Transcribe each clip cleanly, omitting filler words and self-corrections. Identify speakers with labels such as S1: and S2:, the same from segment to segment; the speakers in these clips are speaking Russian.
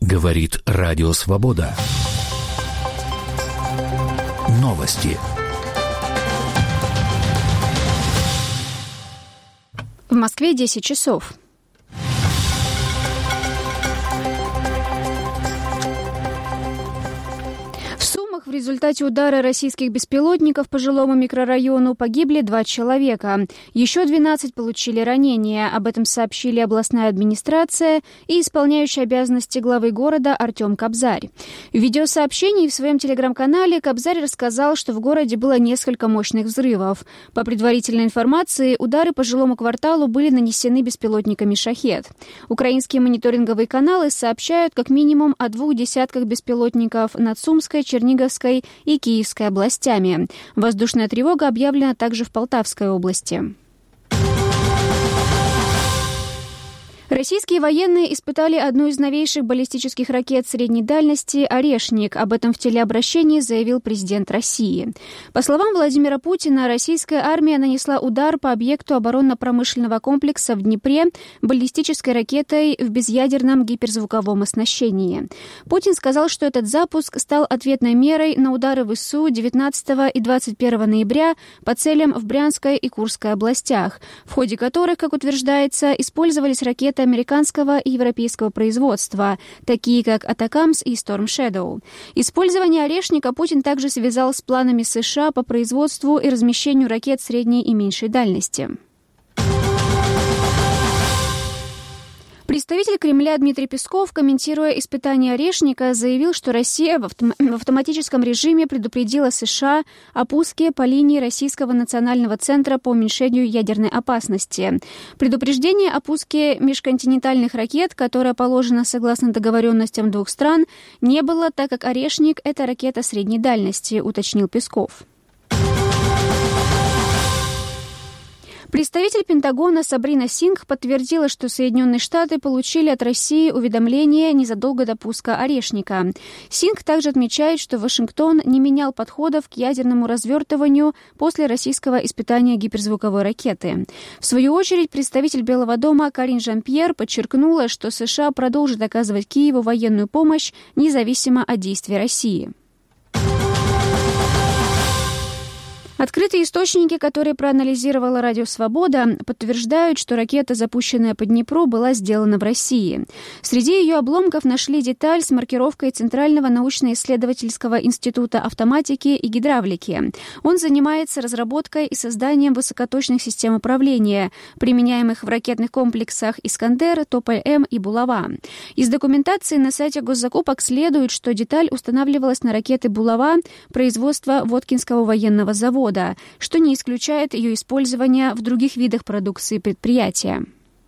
S1: Говорит Радио Свобода. Новости.
S2: В Москве 10 часов. В результате удара российских беспилотников по жилому микрорайону погибли 2 человека. Еще 12 получили ранения. Об этом сообщили областная администрация и исполняющий обязанности главы города Артем Кобзарь. В видеосообщении в своем телеграм-канале Кобзарь рассказал, что в городе было несколько мощных взрывов. По предварительной информации, удары по жилому кварталу были нанесены беспилотниками «Шахед». Украинские мониторинговые каналы сообщают как минимум о 2 десятках беспилотников над Сумской, Черниговской и Киевской областями. Воздушная тревога объявлена также в Полтавской области. Российские военные испытали одну из новейших баллистических ракет средней дальности «Орешник». Об этом в телеобращении заявил президент России. По словам Владимира Путина, российская армия нанесла удар по объекту оборонно-промышленного комплекса в Днепре баллистической ракетой в безъядерном гиперзвуковом оснащении. Путин сказал, что этот запуск стал ответной мерой на удары ВСУ 19 и 21 ноября по целям в Брянской и Курской областях, в ходе которых, как утверждается, использовались ракеты американского и европейского производства, такие как «Атакамс» и «Storm Shadow». Использование «Орешника» Путин также связал с планами США по производству и размещению ракет средней и меньшей дальности. Представитель Кремля Дмитрий Песков, комментируя испытания «Орешника», заявил, что Россия в автоматическом режиме предупредила США о пуске по линии Российского национального центра по уменьшению ядерной опасности. Предупреждение о пуске межконтинентальных ракет, которое положено согласно договоренностям 2 стран, не было, так как «Орешник» — это ракета средней дальности, уточнил Песков. Представитель Пентагона Сабрина Сингх подтвердила, что Соединенные Штаты получили от России уведомление незадолго до пуска «Орешника». Сингх также отмечает, что Вашингтон не менял подходов к ядерному развертыванию после российского испытания гиперзвуковой ракеты. В свою очередь, представитель Белого дома Карин Жан-Пьер подчеркнула, что США продолжит оказывать Киеву военную помощь независимо от действий России. Открытые источники, которые проанализировала Радио Свобода, подтверждают, что ракета, запущенная по Днепру, была сделана в России. Среди ее обломков нашли деталь с маркировкой Центрального научно-исследовательского института автоматики и гидравлики. Он занимается разработкой и созданием высокоточных систем управления, применяемых в ракетных комплексах «Искандер», «Тополь-М» и «Булава». Из документации на сайте госзакупок следует, что деталь устанавливалась на ракеты «Булава» производства Воткинского военного завода, что не исключает ее использование в других видах продукции предприятия.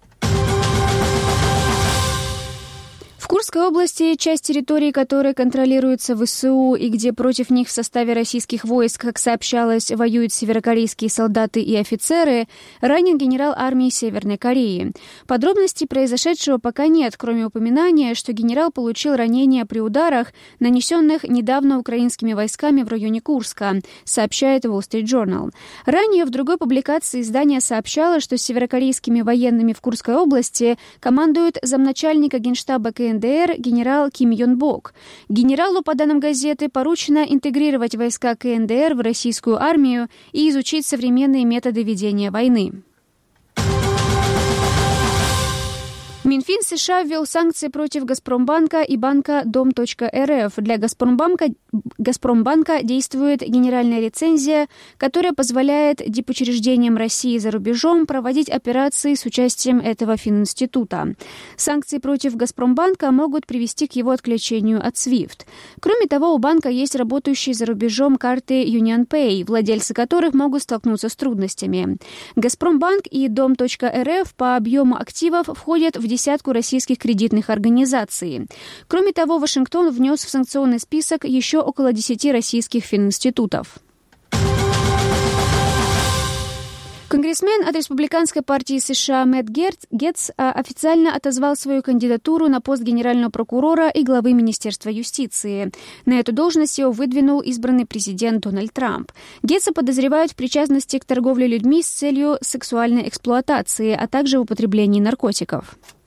S2: В Курской области, часть территории которой контролируется ВСУ и где против них в составе российских войск, как сообщалось, воюют северокорейские солдаты и офицеры, ранен генерал армии Северной Кореи. Подробностей произошедшего пока нет, кроме упоминания, что генерал получил ранения при ударах, нанесенных недавно украинскими войсками в районе Курска, сообщает Wall Street Journal. Ранее в другой публикации издание сообщало, что северокорейскими военными в Курской области командует замначальника Генштаба КНДР генерал Ким Йон Бок. Генералу, по данным газеты, поручено интегрировать войска КНДР в российскую армию и изучить современные методы ведения войны. Минфин США ввел санкции против Газпромбанка и банка Дом.РФ. Для Газпромбанка действует генеральная лицензия, которая позволяет дипучреждениям России за рубежом проводить операции с участием этого фининститута. Санкции против Газпромбанка могут привести к его отключению от SWIFT. Кроме того, у банка есть работающие за рубежом карты UnionPay, владельцы которых могут столкнуться с трудностями. Газпромбанк и Дом.РФ по объему активов входят в десятку российских кредитных организаций. Кроме того, Вашингтон внес в санкционный список еще около 10 российских фининститутов. Конгрессмен от Республиканской партии США Мэтт Гетц официально отозвал свою кандидатуру на пост генерального прокурора и главы Министерства юстиции. На эту должность его выдвинул избранный президент Дональд Трамп. Гетца подозревают в причастности к торговле людьми с целью сексуальной эксплуатации, а также в употреблении наркотиков.